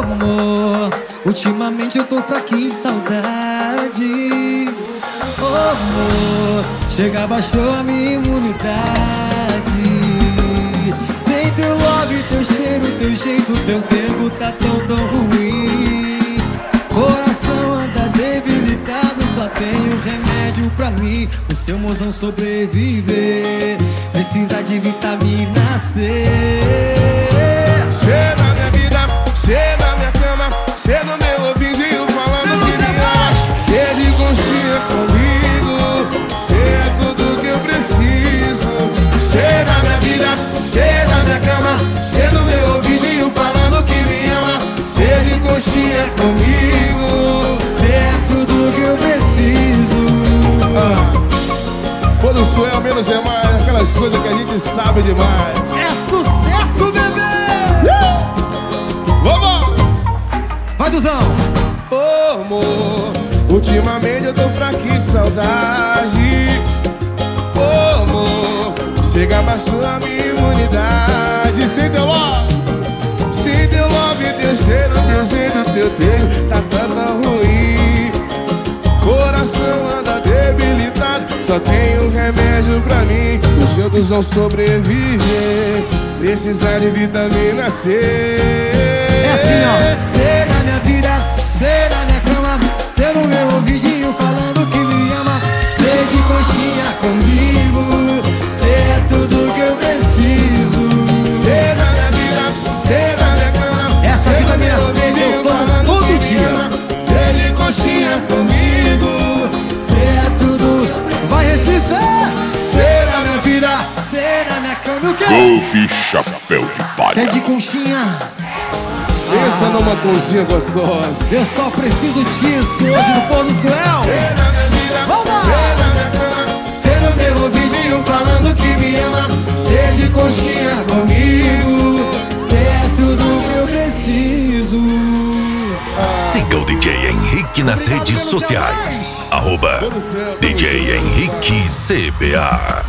amor, ultimamente eu tô fraquinho de saudade. Oh, amor, chega, baixou a minha imunidade. Sem teu love, teu cheiro, teu jeito, teu tempo tá tão ruim. Coração anda debilitado, só tenho remédio pra mim. O seu mozão sobreviver precisa de vitamina C. Cê na minha vida, cê na minha cama, cê no meu ouvidinho falando que me ama. Cê de conchinha comigo, cê é tudo que eu preciso. Cê na minha vida, cê na minha cama, cê no meu ouvidinho falando que me ama. Cê de conchinha comigo, Cê é tudo que eu preciso. Quando sou eu, menos é mais. Aquelas coisas que a gente sabe demais. É sucesso, bebê! Vamos! Vai, Duzão! Ô, amor, ultimamente eu tô fraquinho de saudade. Ô, amor, chega, abaixou a minha imunidade. Sem teu love, teu cheiro, teu jeito, teu tempo tá tão ruim. Coração anda debilitado, só tem um remédio pra mim. O seu Duzão sobreviver precisa de vitamina C. É assim, ó. Cê na minha vida, cê na minha cama, cê no meu ouvidinho falando que me ama. Cê de conchinha comigo, cê é tudo que eu preciso. Cê na minha vida, cê na minha cama, essa vitamina C eu tomo todo dia. Cê de conchinha comigo, cê é tudo. Vai, Recife! Cê na minha vida, cê na minha cama, o quê? Golfe Chapéu de Palha. Cê de conchinha. Pensa numa conchinha gostosa. Eu só preciso disso hoje no Pôr do Suel. Cê na minha vida, vamos! Cê na minha cama, cê no meu ouvidinho falando que me ama. Cê de conchinha comigo, cê é tudo que eu preciso. Siga o DJ Henrique nas redes sociais. @DJ Henrique CBA.